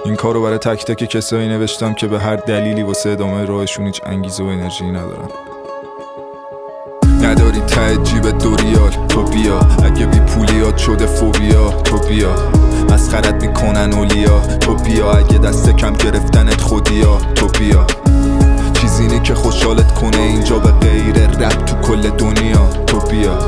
این کارو برای تک تک کسایی نوشتم که به هر دلیلی واسه ادامه راهشون هیچ انگیزه و انرژی ندارن. نداری ته جیب 2 ریال تو بیا، اگه بی پولیات شده فوبیا تو بیا، مسخرت میکنن اولیا تو بیا، اگه دست کم گرفتنت خودیا تو بیا، چیزی نی که خوشحالت کنه اینجا به غیر رپ تو کل دنیا تو بیا،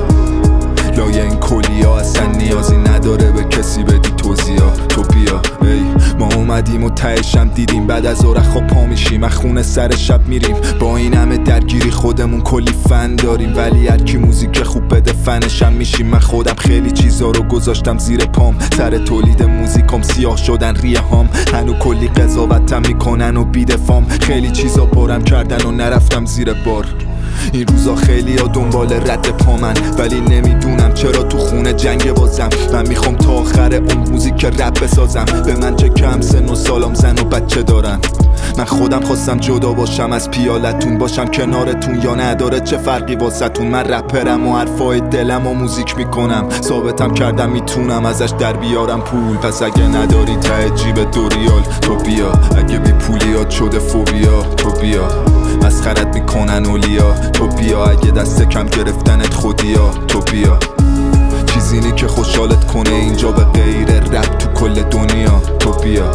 لای این کلیا اصلا نیازی نداره به کسی بدی توضیح تو بیا. ای ما اومدیم و تهشم دیدیم، بعد از رخا پا میشیم از خونه سر شب میریم، با این همه درگیری خودمون کلی فن داریم، ولی هر کی موزیک خوب بده فنشم میشیم. من خودم خیلی چیزا رو گذاشتم زیر پام، سر تولید موزیکم سیاه شدن ریه هام، هنو کلی قضاوتم میکنن و بیدفام، خیلی چیزا بارم کردن و نرفتم زیر بار. این روزا خیلی ها دنبال رد پامن، ولی نمیدونم چرا تو خونه جنگ بازم. من میخوام تا آخر اون موزیک رپ بسازم، به من چه کم سن و سالم زن و بچه دارن. من خودم خواستم جدا باشم از پیالتون، باشم کنارتون یا نداره چه فرقی واسهتون. من رپرم و حرفای دلم و موزیک میکنم، ثابتم کردم میتونم ازش در بیارم پول. پس اگه نداری ته جیب 2 ریال تو بیا، اگه بی پولیات شده فوبیا تو بیا، مسخرت میکنن اولیا تو بیا، اگه دست کم گرفتنت خودیا تو بیا، چیزی نی که خوشحالت کنه اینجا به غیر رپ تو کل دنیا تو بیا،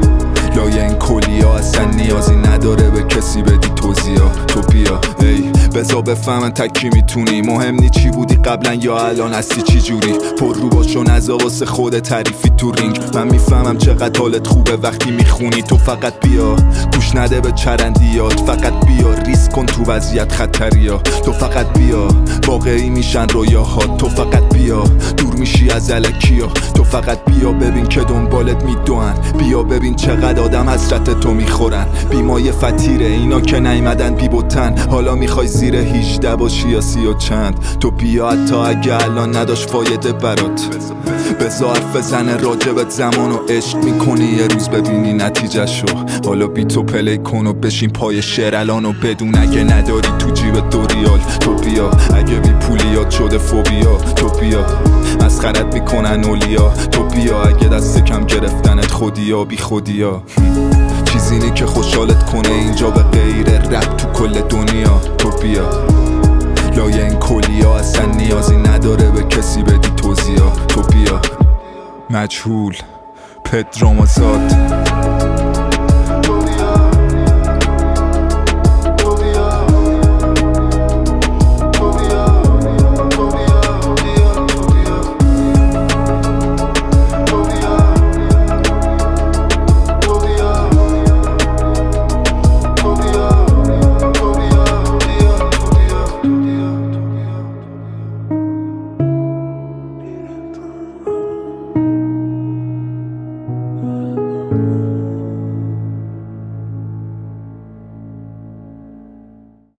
لای این کلیا اصلا نیازی نداره به کسی بدی توضیح تو بیا. ای بذار بفهمن تکی میتونی، مهم نی چی بودی قبلا یا الان هستی چی جوری، پر رو باشو نزا واسه خود تعریفی تو رینگ. من میفهمم چقدر حالت خوبه وقتی میخونی، تو فقط بیا گوش نده به چرندیات، فقط بیا ریسک کن تو وضعیت خطریا، تو فقط بیا واقعی میشن رویاهات، تو فقط بیا دور میشی از الکیا، تو فقط بیا ببین که دنبالت میدوئن، بیا ببین چقدر آدم حسرت تو میخورن. بیمای فتیره اینا که نیمدن بی بوتن، حالا میخوای زیر 18 باشی یا 30 و چند، تو بیا حتی اگه الان نداشت فایده برات، بذار حرف بزنه راجبت زمان و عشق میکنی یه روز ببینی نتیجه شو. حالا بی تو پلی کن و بشین پای شعر الان و بدون اگه نداری تو جیب 2 ریال تو بیا، اگه بی پولیات شده فوبیا تو بیا، مسخرت میکنن اولیا تو بیا، اگه دست کم گرفتنت خودیا بی خودیا، چیزی نی که خوشحالت کنه اینجا به غیر رپ تو کل دنیا تو بیا، لای این کلیا اصلا نیازی نداره به کسی بدی توضیح تو بیا. مجهول پدرام آزاد.